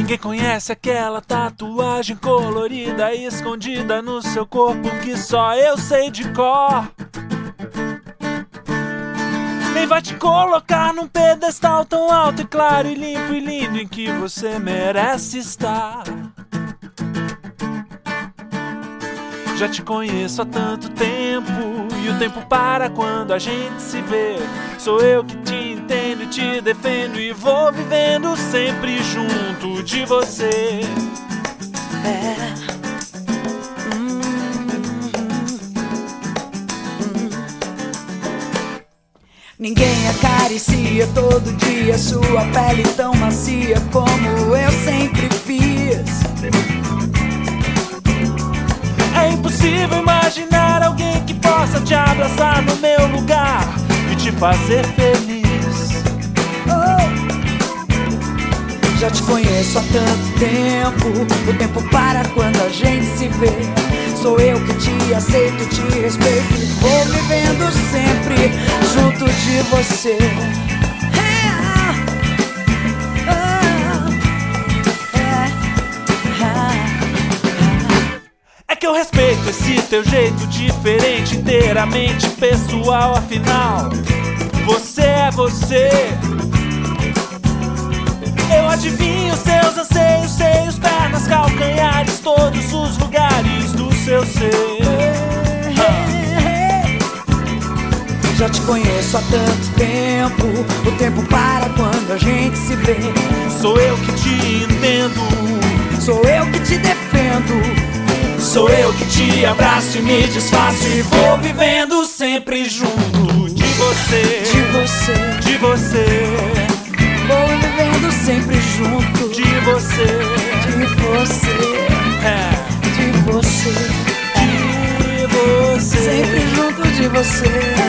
Ninguém conhece aquela tatuagem colorida escondida no seu corpo que só eu sei de cor. Nem vai te colocar num pedestal tão alto e claro e limpo e lindo em que você merece estar. Já te conheço há tanto tempo e o tempo para quando a gente se vê. Sou eu que te entendo e te defendo e vou vivendo sempre junto de você. Ninguém acaricia todo dia sua pele tão macia como eu sempre fiz. É impossível imaginar alguém que possa te abraçar no meu lugar e te fazer feliz. Já te conheço há tanto tempo, o tempo para quando a gente se vê. Sou eu que te aceito, te respeito e vou vivendo sempre junto de você. É que eu respeito esse teu jeito diferente, inteiramente pessoal, afinal você é você. Eu adivinho seus anseios, seios, pernas, calcanhares, todos os lugares do seu ser. Já te conheço há tanto tempo, o tempo para quando a gente se vê. Sou eu que te entendo, sou eu que te defendo, sou eu que te abraço e me desfaço e vou vivendo sempre junto de você, de você, de você. Vou vivendo sempre junto de você, de você, de você, de você, sempre junto de você.